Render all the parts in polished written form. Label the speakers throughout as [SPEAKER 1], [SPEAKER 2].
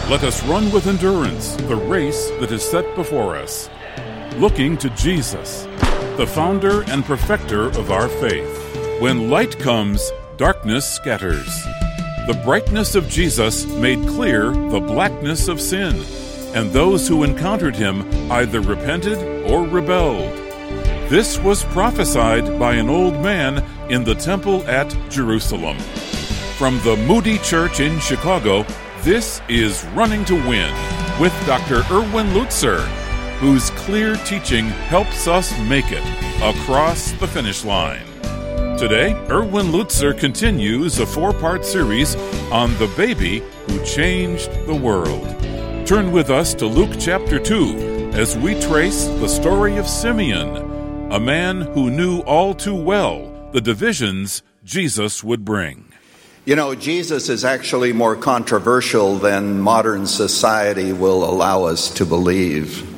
[SPEAKER 1] Let us run with endurance the race that is set before us, looking to Jesus, the founder and perfecter of our faith. When light comes, darkness scatters. The brightness of Jesus made clear the blackness of sin, and those who encountered him either repented or rebelled. This was prophesied by an old man in the temple at Jerusalem. From the Moody Church in Chicago, this is Running to Win with Dr. Erwin Lutzer, whose clear teaching helps us make it across the finish line. Today, Erwin Lutzer continues a 4-part series on the baby who changed the world. Turn with us to Luke chapter 2 as we trace the story of Simeon, a man who knew all too well the divisions Jesus would bring.
[SPEAKER 2] You know, Jesus is actually more controversial than modern society will allow us to believe.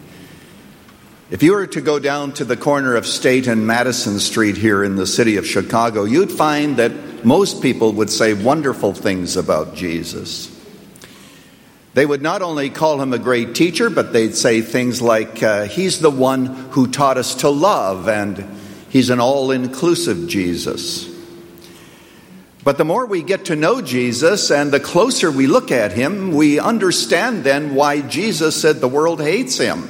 [SPEAKER 2] If you were to go down to the corner of State and Madison Street here in the city of Chicago, you'd find that most people would say wonderful things about Jesus. They would not only call him a great teacher, but they'd say things like, he's the one who taught us to love, and he's an all-inclusive Jesus. But the more we get to know Jesus and the closer we look at him, we understand then why Jesus said the world hates him.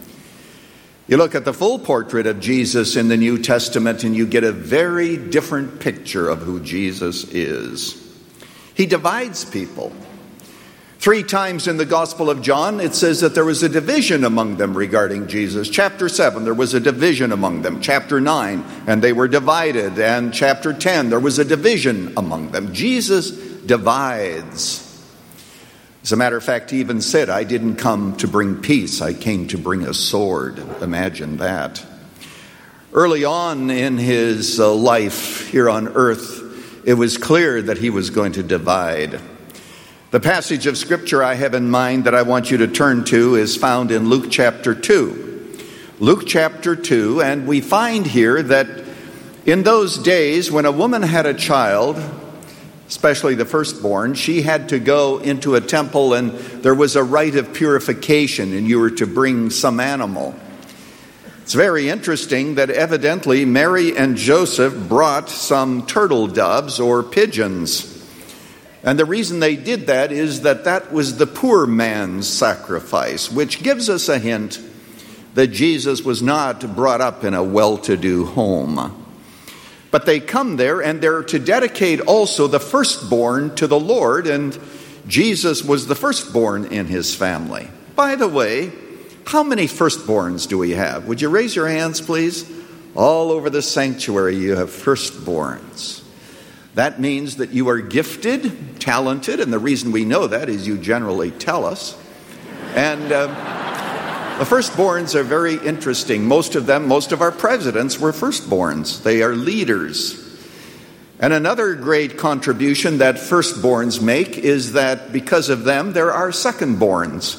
[SPEAKER 2] You look at the full portrait of Jesus in the New Testament and you get a very different picture of who Jesus is. He divides people. 3 times in the Gospel of John, it says that there was a division among them regarding Jesus. Chapter 7, there was a division among them. Chapter 9, and they were divided. And chapter 10, there was a division among them. Jesus divides. As a matter of fact, he even said, I didn't come to bring peace. I came to bring a sword. Imagine that. Early on in his life here on earth, it was clear that he was going to divide. The passage of Scripture I have in mind that I want you to turn to is found in Luke chapter 2. Luke chapter 2, and we find here that in those days when a woman had a child, especially the firstborn, she had to go into a temple and there was a rite of purification and you were to bring some animal. It's very interesting that evidently Mary and Joseph brought some turtle doves or pigeons. And the reason they did that is that was the poor man's sacrifice, which gives us a hint that Jesus was not brought up in a well-to-do home. But they come there and they're to dedicate also the firstborn to the Lord, and Jesus was the firstborn in his family. By the way, how many firstborns do we have? Would you raise your hands, please? All over the sanctuary you have firstborns. That means that you are gifted, talented, and the reason we know that is you generally tell us. And the firstborns are very interesting. Most of our presidents were firstborns. They are leaders. And another great contribution that firstborns make is that because of them, there are secondborns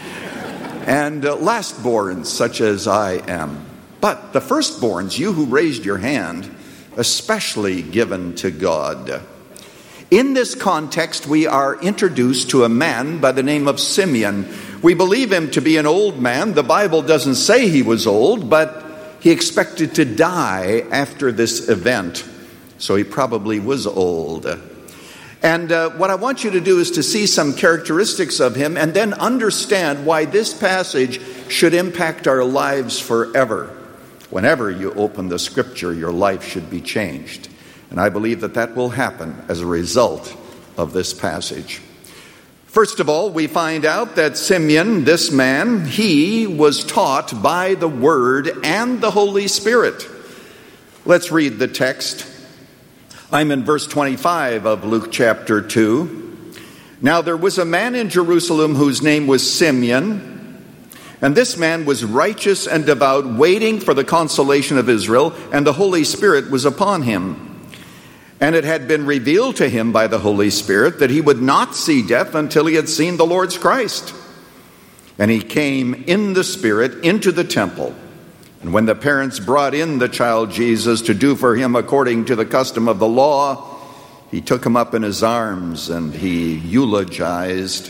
[SPEAKER 2] and lastborns, such as I am. But the firstborns, you who raised your hand, especially given to God. In this context, we are introduced to a man by the name of Simeon. We believe him to be an old man. The Bible doesn't say he was old, but he expected to die after this event. So he probably was old. And what I want you to do is to see some characteristics of him and then understand why this passage should impact our lives forever. Whenever you open the Scripture, your life should be changed. And I believe that will happen as a result of this passage. First of all, we find out that Simeon, this man, he was taught by the Word and the Holy Spirit. Let's read the text. I'm in verse 25 of Luke chapter 2. Now there was a man in Jerusalem whose name was Simeon, and this man was righteous and devout, waiting for the consolation of Israel, and the Holy Spirit was upon him. And it had been revealed to him by the Holy Spirit that he would not see death until he had seen the Lord's Christ. And he came in the Spirit into the temple. And when the parents brought in the child Jesus to do for him according to the custom of the law, he took him up in his arms and he eulogized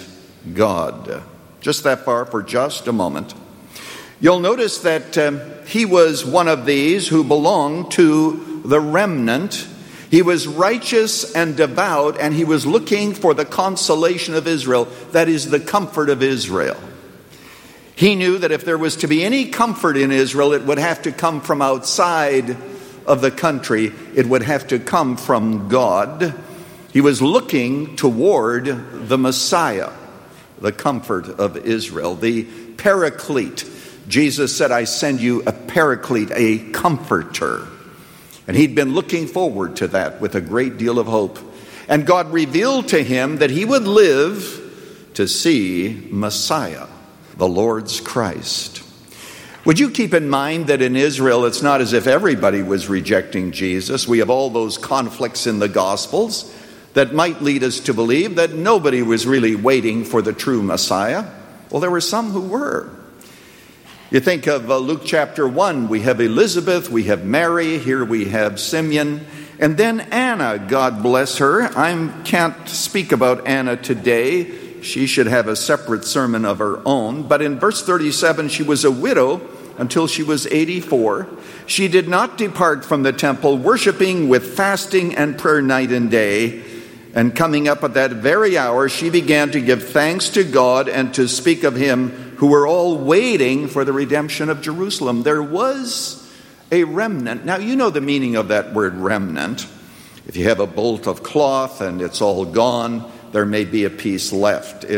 [SPEAKER 2] God. Just that far for just a moment. You'll notice that he was one of these who belonged to the remnant. He was righteous and devout, and he was looking for the consolation of Israel, that is, the comfort of Israel. He knew that if there was to be any comfort in Israel, it would have to come from outside of the country. It would have to come from God. He was looking toward the Messiah, the comfort of Israel, the Paraclete. Jesus said, I send you a Paraclete, a comforter. And he'd been looking forward to that with a great deal of hope. And God revealed to him that he would live to see Messiah, the Lord's Christ. Would you keep in mind that in Israel, it's not as if everybody was rejecting Jesus. We have all those conflicts in the Gospels that might lead us to believe that nobody was really waiting for the true Messiah. Well, there were some who were. You think of Luke chapter 1, we have Elizabeth, we have Mary, here we have Simeon, and then Anna, God bless her. I can't speak about Anna today. She should have a separate sermon of her own. But in verse 37, she was a widow until she was 84. She did not depart from the temple, worshiping with fasting and prayer night and day. And coming up at that very hour, she began to give thanks to God and to speak of him who were all waiting for the redemption of Jerusalem. There was a remnant. Now, you know the meaning of that word remnant. If you have a bolt of cloth and it's all gone, there may be a piece left. It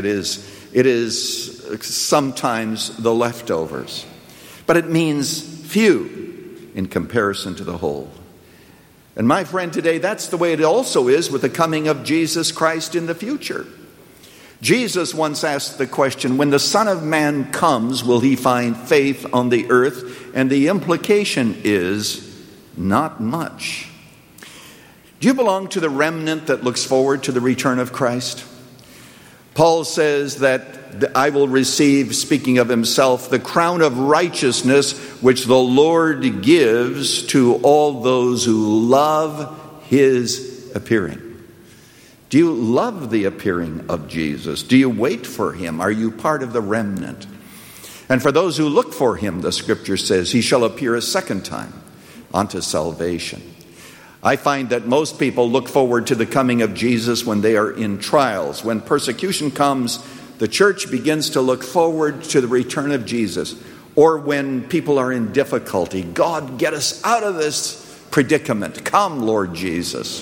[SPEAKER 2] is sometimes the leftovers. But it means few in comparison to the whole. And my friend, today, that's the way it also is with the coming of Jesus Christ in the future. Jesus once asked the question, when the Son of Man comes, will he find faith on the earth? And the implication is, not much. Do you belong to the remnant that looks forward to the return of Christ? Paul says that I will receive, speaking of himself, the crown of righteousness which the Lord gives to all those who love his appearing. Do you love the appearing of Jesus? Do you wait for him? Are you part of the remnant? And for those who look for him, the scripture says, he shall appear a second time unto salvation. I find that most people look forward to the coming of Jesus when they are in trials. When persecution comes, the church begins to look forward to the return of Jesus. Or when people are in difficulty, God, get us out of this predicament. Come, Lord Jesus.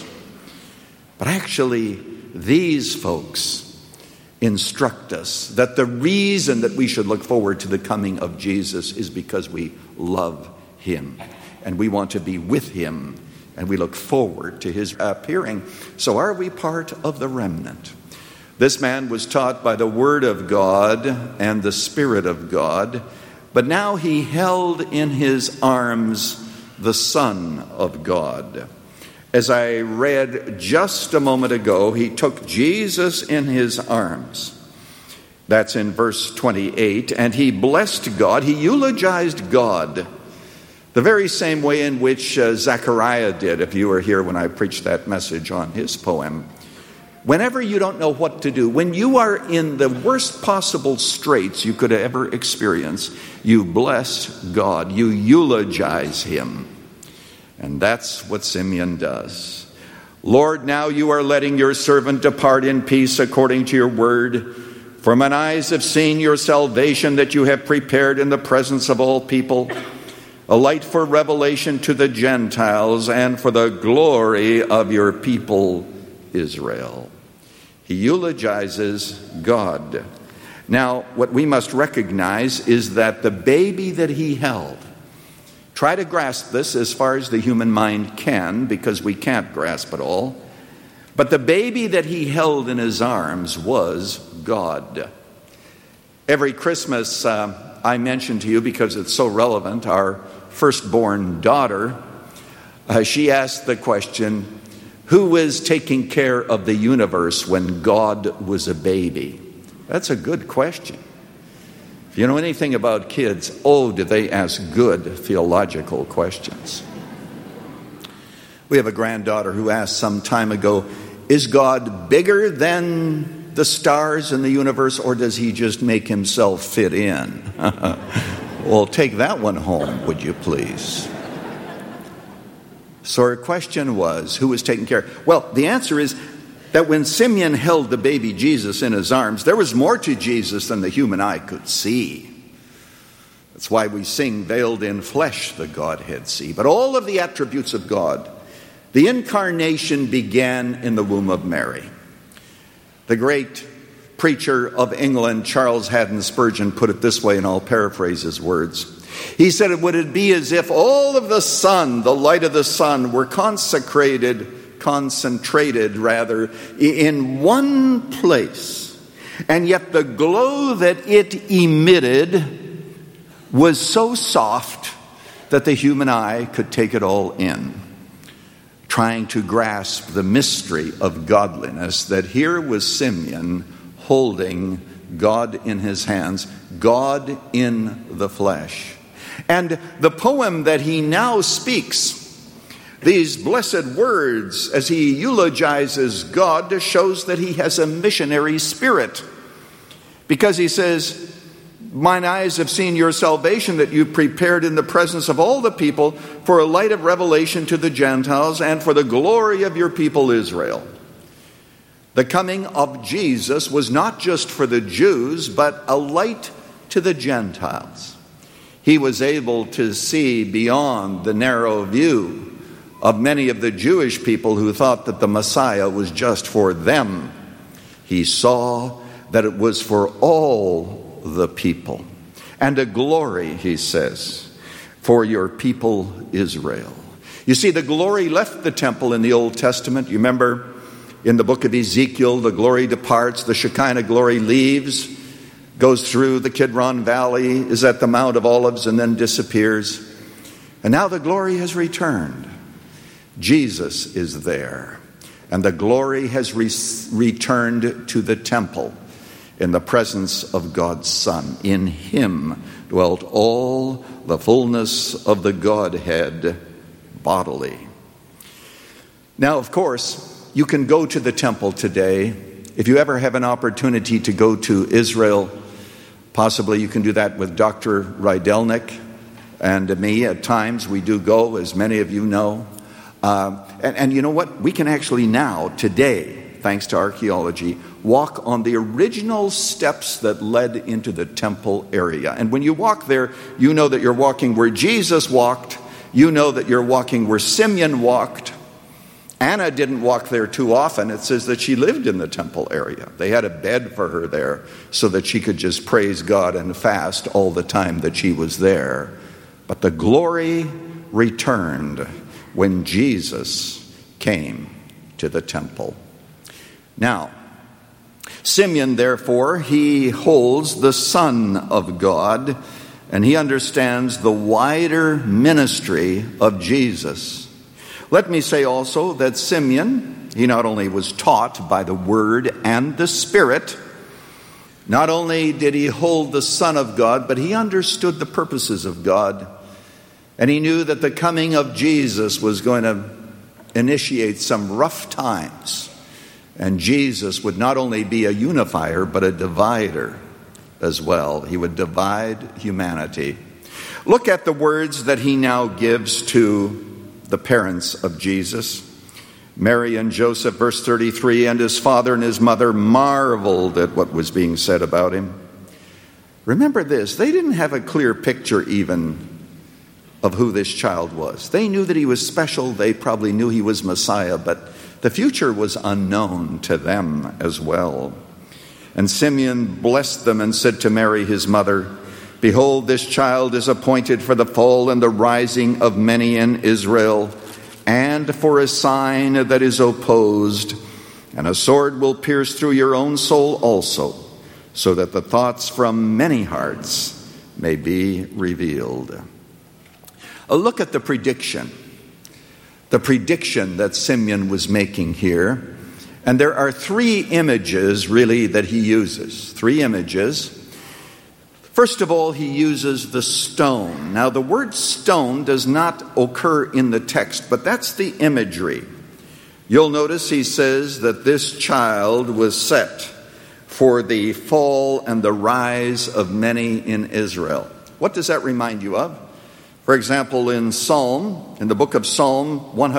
[SPEAKER 2] But actually, these folks instruct us that the reason that we should look forward to the coming of Jesus is because we love him. And we want to be with him. And we look forward to his appearing. So are we part of the remnant? This man was taught by the Word of God and the Spirit of God. But now he held in his arms the Son of God. As I read just a moment ago, he took Jesus in his arms. That's in verse 28. And he blessed God. He eulogized God the very same way in which Zechariah did, if you were here when I preached that message on his poem. Whenever you don't know what to do, when you are in the worst possible straits you could ever experience, you bless God, you eulogize him. And that's what Simeon does. Lord, now you are letting your servant depart in peace according to your word. For mine eyes have seen your salvation that you have prepared in the presence of all people, a light for revelation to the Gentiles and for the glory of your people Israel. He eulogizes God. Now, what we must recognize is that the baby that he held, try to grasp this as far as the human mind can, because we can't grasp it all, but the baby that he held in his arms was God. Every Christmas, I mention to you, because it's so relevant, our firstborn daughter, she asked the question, who was taking care of the universe when God was a baby? That's a good question. If you know anything about kids, do they ask good theological questions. We have a granddaughter who asked some time ago, is God bigger than the stars in the universe, or does he just make himself fit in? Well, take that one home, would you please? So her question was, who was taking care? Well, the answer is that when Simeon held the baby Jesus in his arms, there was more to Jesus than the human eye could see. That's why we sing, veiled in flesh the Godhead see. But all of the attributes of God, the incarnation began in the womb of Mary. The great preacher of England, Charles Haddon Spurgeon, put it this way, and I'll paraphrase his words. He said, it would be as if all of the sun, the light of the sun, were concentrated in one place. And yet the glow that it emitted was so soft that the human eye could take it all in, trying to grasp the mystery of godliness, that here was Simeon holding God in his hands, God in the flesh. And the poem that he now speaks, these blessed words as he eulogizes God, shows that he has a missionary spirit. Because he says, mine eyes have seen your salvation that you prepared in the presence of all the people for a light of revelation to the Gentiles and for the glory of your people Israel. The coming of Jesus was not just for the Jews, but a light to the Gentiles. He was able to see beyond the narrow view of many of the Jewish people who thought that the Messiah was just for them. He saw that it was for all the people. And a glory, he says, for your people Israel. You see, the glory left the temple in the Old Testament. You remember in the book of Ezekiel, the glory departs, the Shekinah glory leaves, goes through the Kidron Valley, is at the Mount of Olives, and then disappears. And now the glory has returned. Jesus is there. And the glory has returned to the temple in the presence of God's Son. In him dwelt all the fullness of the Godhead bodily. Now, of course, you can go to the temple today. If you ever have an opportunity to go to Israel, possibly you can do that with Dr. Rydelnik and me. At times we do go, as many of you know. And you know what? We can actually now, today, thanks to archaeology, walk on the original steps that led into the temple area. And when you walk there, you know that you're walking where Jesus walked. You know that you're walking where Simeon walked. Anna didn't walk there too often. It says that she lived in the temple area. They had a bed for her there so that she could just praise God and fast all the time that she was there. But the glory returned when Jesus came to the temple. Now, Simeon, therefore, he holds the Son of God, and he understands the wider ministry of Jesus. Let me say also that Simeon, he not only was taught by the Word and the Spirit, not only did he hold the Son of God, but he understood the purposes of God. And he knew that the coming of Jesus was going to initiate some rough times. And Jesus would not only be a unifier, but a divider as well. He would divide humanity. Look at the words that he now gives to the parents of Jesus. Mary and Joseph, verse 33, and his father and his mother marveled at what was being said about him. Remember this, they didn't have a clear picture even of who this child was. They knew that he was special. They probably knew he was Messiah, but the future was unknown to them as well. And Simeon blessed them and said to Mary, his mother, behold, this child is appointed for the fall and the rising of many in Israel, and for a sign that is opposed, and a sword will pierce through your own soul also, so that the thoughts from many hearts may be revealed. Look at the prediction that Simeon was making here. And there are three images, really, that he uses. Three images. First of all, he uses the stone. Now, the word stone does not occur in the text, but that's the imagery. You'll notice he says that this child was set for the fall and the rise of many in Israel. What does that remind you of? For example, in the book of Psalm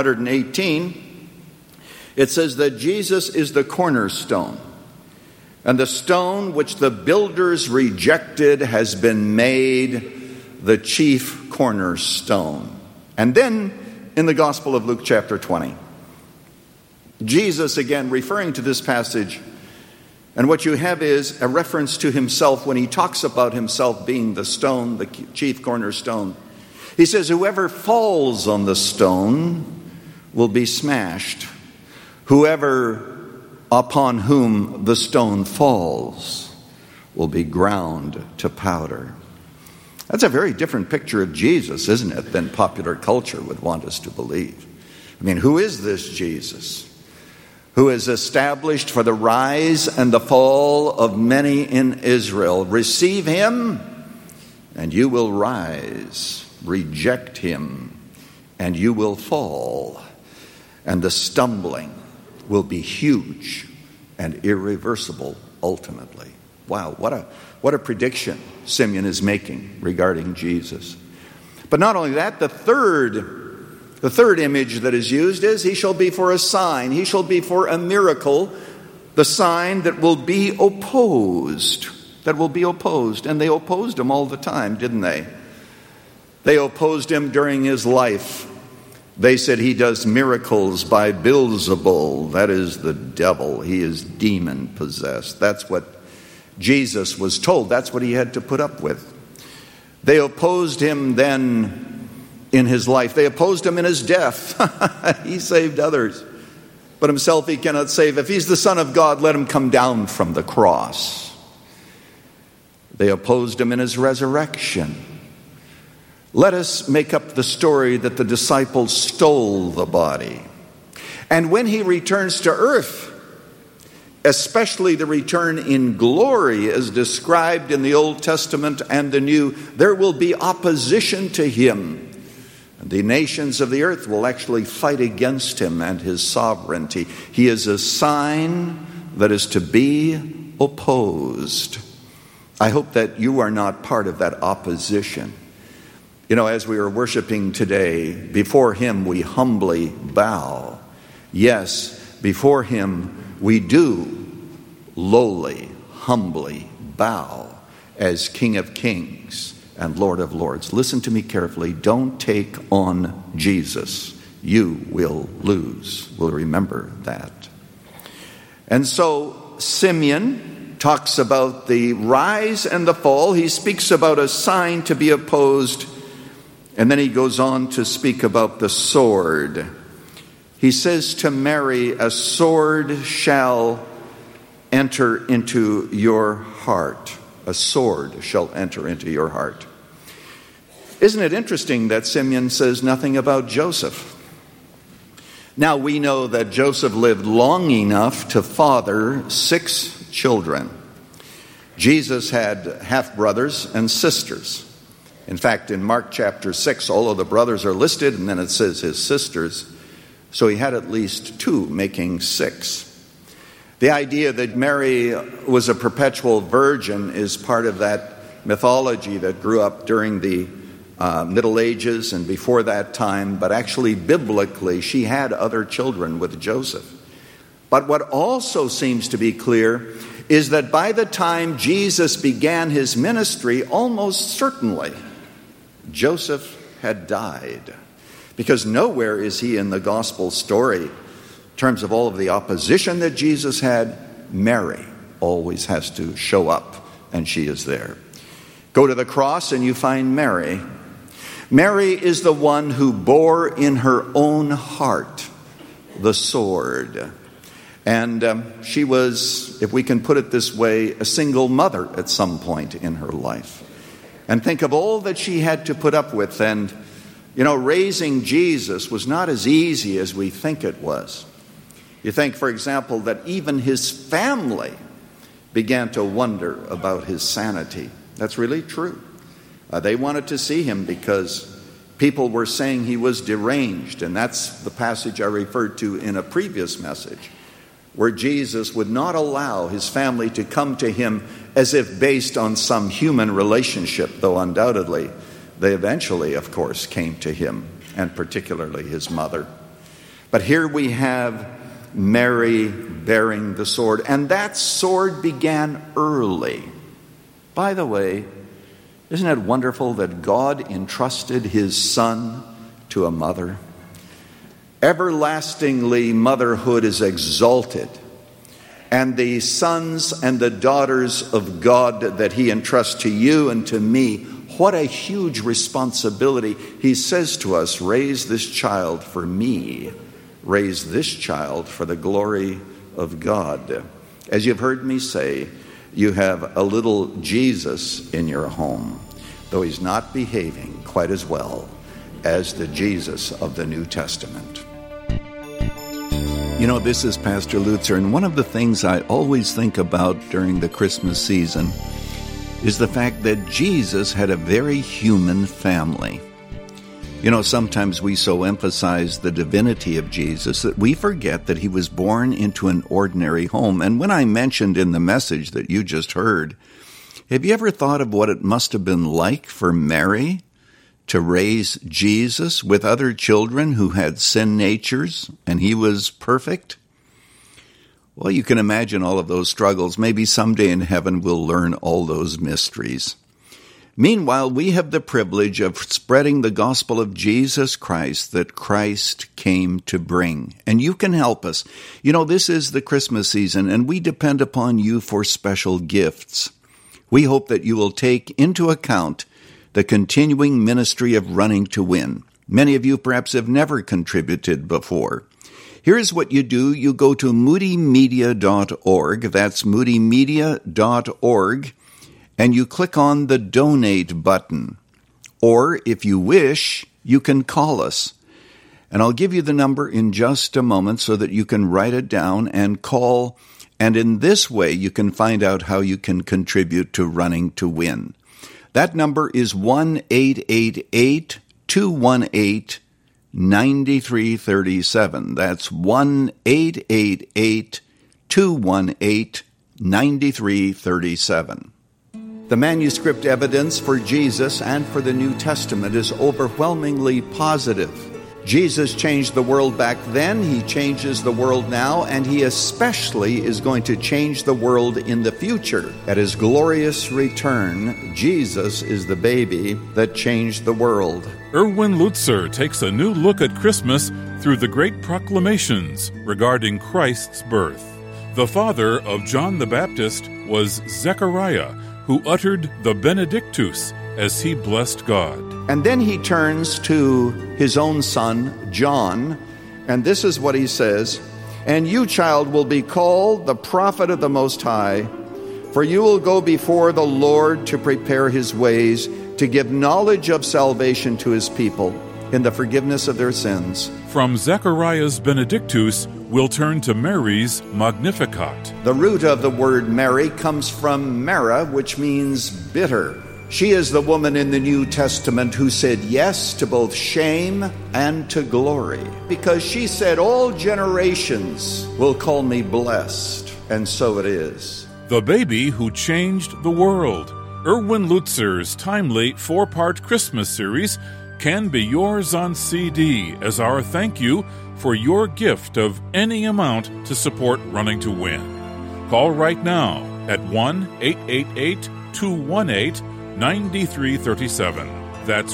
[SPEAKER 2] 118, it says that Jesus is the cornerstone, and the stone which the builders rejected has been made the chief cornerstone. And then in the Gospel of Luke chapter 20, Jesus, again referring to this passage, and what you have is a reference to himself when he talks about himself being the stone, the chief cornerstone. He says, whoever falls on the stone will be smashed. Whoever upon whom the stone falls will be ground to powder. That's a very different picture of Jesus, isn't it, than popular culture would want us to believe. I mean, who is this Jesus who is established for the rise and the fall of many in Israel? Receive him, and you will rise. Reject him, and you will fall. And the stumbling will be huge and irreversible ultimately. Wow, what a prediction Simeon is making regarding Jesus. But not only that, the third image that is used is he shall be for a sign, he shall be for a miracle, the sign that will be opposed. And they opposed him all the time, didn't they? They opposed him during his life. They said he does miracles by Beelzebul, that is the devil. He is demon-possessed. That's what Jesus was told. That's what he had to put up with. They opposed him then in his life. They opposed him in his death. He saved others, but himself he cannot save. If he's the Son of God, let him come down from the cross. They opposed him in his resurrection. Let us make up the story that the disciples stole the body. And when he returns to earth, especially the return in glory as described in the Old Testament and the New, there will be opposition to him. And the nations of the earth will actually fight against him and his sovereignty. He is a sign that is to be opposed. I hope that you are not part of that opposition. You know, as we are worshiping today, before him we humbly bow. Yes, before him we do lowly, humbly bow as King of Kings and Lord of Lords. Listen to me carefully. Don't take on Jesus. You will lose. We'll remember that. And so Simeon talks about the rise and the fall. He speaks about a sign to be opposed. And then he goes on to speak about the sword. He says to Mary, a sword shall enter into your heart. A sword shall enter into your heart. Isn't it interesting that Simeon says nothing about Joseph? Now we know that Joseph lived long enough to father 6 children. Jesus had half-brothers and sisters. In fact, in Mark chapter 6, all of the brothers are listed, and then it says his sisters. So he had at least 2, making 6. The idea that Mary was a perpetual virgin is part of that mythology that grew up during the Middle Ages and before that time. But actually, biblically, she had other children with Joseph. But what also seems to be clear is that by the time Jesus began his ministry, almost certainly Joseph had died, because nowhere is he in the gospel story in terms of all of the opposition that Jesus had. Mary always has to show up, and she is there. Go to the cross and you find Mary. Mary is the one who bore in her own heart the sword. And she was, if we can put it this way, a single mother at some point in her life. And think of all that she had to put up with. And, you know, raising Jesus was not as easy as we think it was. You think, for example, that even his family began to wonder about his sanity. That's really true. They wanted to see him because people were saying he was deranged. And that's the passage I referred to in a previous message, where Jesus would not allow his family to come to him as if based on some human relationship, though undoubtedly they eventually, of course, came to him, and particularly his mother. But here we have Mary bearing the sword, and that sword began early. By the way, isn't it wonderful that God entrusted his son to a mother? Everlastingly, motherhood is exalted, and the sons and the daughters of God that he entrusts to you and to me, what a huge responsibility. He says to us, raise this child for me. Raise this child for the glory of God. As you've heard me say, you have a little Jesus in your home, though he's not behaving quite as well as the Jesus of the New Testament. You know, this is Pastor Lutzer, and one of the things I always think about during the Christmas season is the fact that Jesus had a very human family. You know, sometimes we so emphasize the divinity of Jesus that we forget that he was born into an ordinary home. And when I mentioned in the message that you just heard, have you ever thought of what it must have been like for Mary to raise Jesus with other children who had sin natures and he was perfect? Well, you can imagine all of those struggles. Maybe someday in heaven we'll learn all those mysteries. Meanwhile, we have the privilege of spreading the gospel of Jesus Christ that Christ came to bring. And you can help us. You know, this is the Christmas season, and we depend upon you for special gifts. We hope that you will take into account the continuing ministry of Running to Win. Many of you perhaps have never contributed before. Here's what you do. You go to moodymedia.org. That's moodymedia.org. And you click on the Donate button. Or, if you wish, you can call us. And I'll give you the number in just a moment so that you can write it down and call. And in this way, you can find out how you can contribute to Running to Win. That number is 1-888-218-9337. That's 1-888-218-9337. The manuscript evidence for Jesus and for the New Testament is overwhelmingly positive. Jesus changed the world back then, he changes the world now, and he especially is going to change the world in the future. At his glorious return, Jesus is the baby that changed the world.
[SPEAKER 1] Erwin Lutzer takes a new look at Christmas through the great proclamations regarding Christ's birth. The father of John the Baptist was Zechariah, who uttered the Benedictus as he blessed God.
[SPEAKER 2] And then he turns to his own son, John, and this is what he says, "And you, child, will be called the prophet of the Most High, for you will go before the Lord to prepare his ways, to give knowledge of salvation to his people in the forgiveness of their sins."
[SPEAKER 1] From Zechariah's Benedictus, we'll turn to Mary's Magnificat.
[SPEAKER 2] The root of the word Mary comes from Mara, which means bitter. She is the woman in the New Testament who said yes to both shame and to glory, because she said, "All generations will call me blessed," and so it is.
[SPEAKER 1] The baby who changed the world. Erwin Lutzer's timely 4-part Christmas series can be yours on CD as our thank you for your gift of any amount to support Running to Win. Call right now at 1-888-218-9337. That's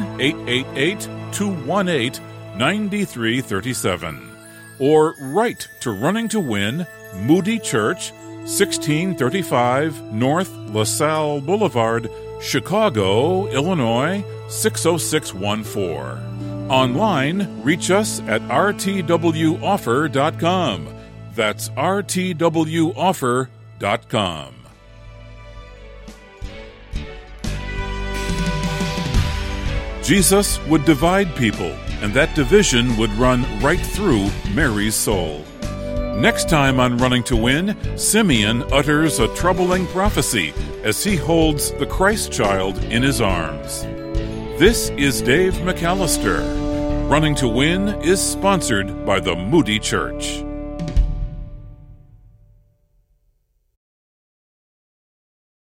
[SPEAKER 1] 1-888-218-9337. Or write to Running to Win, Moody Church, 1635 North LaSalle Boulevard, Chicago, Illinois, 60614. Online, reach us at rtwoffer.com. That's rtwoffer.com. Jesus would divide people, and that division would run right through Mary's soul. Next time on Running to Win, Simeon utters a troubling prophecy as he holds the Christ child in his arms. This is Dave McAllister. Running to Win is sponsored by the Moody Church.